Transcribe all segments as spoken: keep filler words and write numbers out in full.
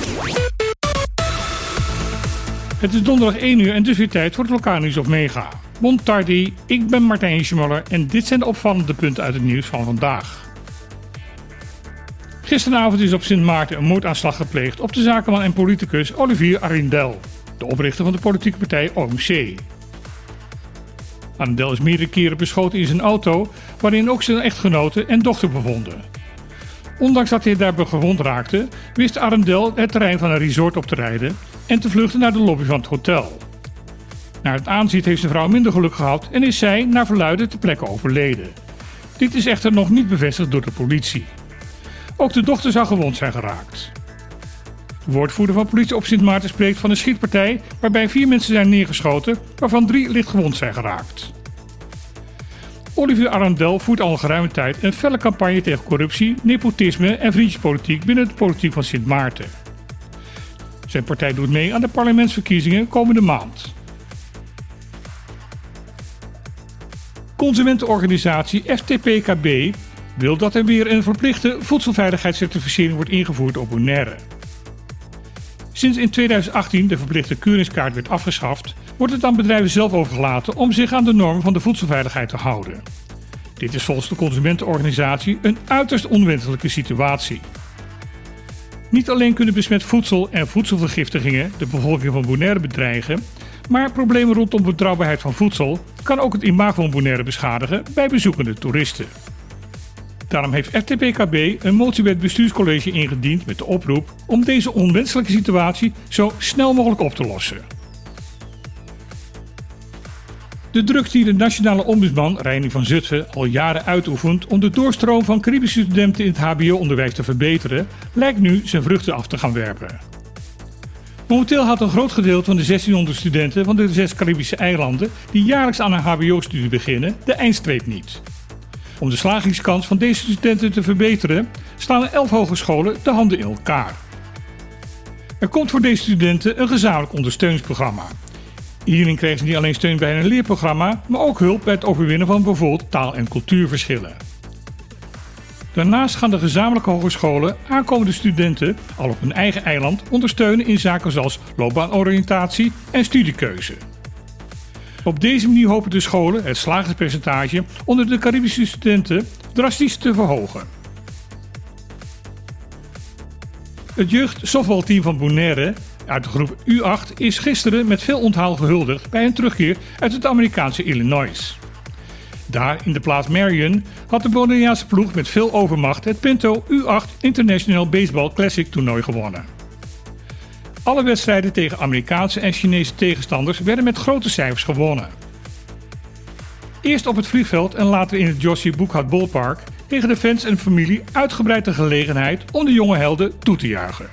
Het is donderdag één uur en dus weer tijd voor het lokaal nieuws op Mega. Bon tardi, ik ben Martijn Schmoller en dit zijn de opvallende punten uit het nieuws van vandaag. Gisteravond is op Sint Maarten een moordaanslag gepleegd op de zakenman en politicus Olivier Arindel, de oprichter van de politieke partij O M C. Arindel is meerdere keren beschoten in zijn auto, waarin ook zijn echtgenote en dochter bevonden. Ondanks dat hij daarbij gewond raakte, wist Arindel het terrein van een resort op te rijden en te vluchten naar de lobby van het hotel. Naar het aanzien heeft zijn vrouw minder geluk gehad en is zij naar verluiden ter plekke overleden. Dit is echter nog niet bevestigd door de politie. Ook de dochter zou gewond zijn geraakt. De woordvoerder van politie op Sint Maarten spreekt van een schietpartij waarbij vier mensen zijn neergeschoten, waarvan drie licht gewond zijn geraakt. Olivier Arindel voert al een geruime tijd een felle campagne tegen corruptie, nepotisme en vriendjespolitiek binnen de politiek van Sint Maarten. Zijn partij doet mee aan de parlementsverkiezingen komende maand. Consumentenorganisatie F T P K B wil dat er weer een verplichte voedselveiligheidscertificering wordt ingevoerd op Bonaire. Sinds in tweeduizend achttien de verplichte keuringskaart werd afgeschaft, wordt het aan bedrijven zelf overgelaten om zich aan de normen van de voedselveiligheid te houden. Dit is volgens de consumentenorganisatie een uiterst onwenselijke situatie. Niet alleen kunnen besmet voedsel en voedselvergiftigingen de bevolking van Bonaire bedreigen, maar problemen rondom betrouwbaarheid van voedsel kan ook het imago van Bonaire beschadigen bij bezoekende toeristen. Daarom heeft F T P K B een motie bij het bestuurscollege ingediend met de oproep om deze onwenselijke situatie zo snel mogelijk op te lossen. De druk die de nationale ombudsman Reinier van Zutphen al jaren uitoefent om de doorstroom van Caribische studenten in het H B O-onderwijs te verbeteren, lijkt nu zijn vruchten af te gaan werpen. Momenteel had een groot gedeelte van de zestienhonderd studenten van de zes Caribische eilanden die jaarlijks aan een H B O-studie beginnen de eindstreep niet. Om de slagingskans van deze studenten te verbeteren, slaan elf hogescholen de handen in elkaar. Er komt voor deze studenten een gezamenlijk ondersteuningsprogramma. Hierin krijgen ze niet alleen steun bij een leerprogramma, maar ook hulp bij het overwinnen van bijvoorbeeld taal- en cultuurverschillen. Daarnaast gaan de gezamenlijke hogescholen aankomende studenten al op hun eigen eiland ondersteunen in zaken zoals loopbaanoriëntatie en studiekeuze. Op deze manier hopen de scholen het slagingspercentage onder de Caribische studenten drastisch te verhogen. Het jeugdsoftbalteam van Bonaire uit de groep U acht is gisteren met veel onthaal gehuldigd bij een terugkeer uit het Amerikaanse Illinois. Daar in de plaats Marion had de Bonaireaanse ploeg met veel overmacht het Pinto U acht International Baseball Classic toernooi gewonnen. Alle wedstrijden tegen Amerikaanse en Chinese tegenstanders werden met grote cijfers gewonnen. Eerst op het vliegveld en later in het Josie Boekhout Ballpark kregen de fans en familie uitgebreid de gelegenheid om de jonge helden toe te juichen.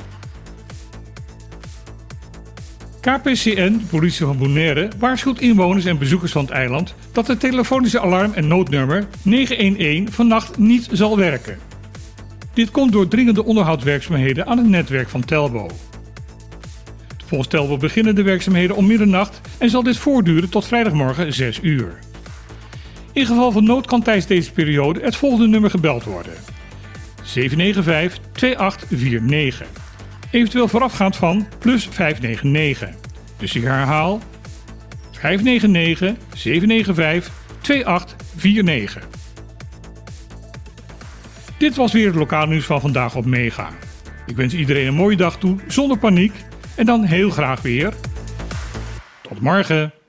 K P C N, de politie van Bonaire, waarschuwt inwoners en bezoekers van het eiland dat het telefonische alarm- en noodnummer negen een een vannacht niet zal werken. Dit komt door dringende onderhoudswerkzaamheden aan het netwerk van Telbo. Volgens Telbo beginnen de werkzaamheden om middernacht en zal dit voortduren tot vrijdagmorgen zes uur. In geval van nood kan tijdens deze periode het volgende nummer gebeld worden: zeven negen vijf twee acht vier negen. Eventueel voorafgaand van plus vijf negen negen. Dus ik herhaal vijf negen negen zeven negen vijf twee acht vier negen. Dit was weer het lokale nieuws van vandaag op Mega. Ik wens iedereen een mooie dag toe zonder paniek en dan heel graag weer tot morgen.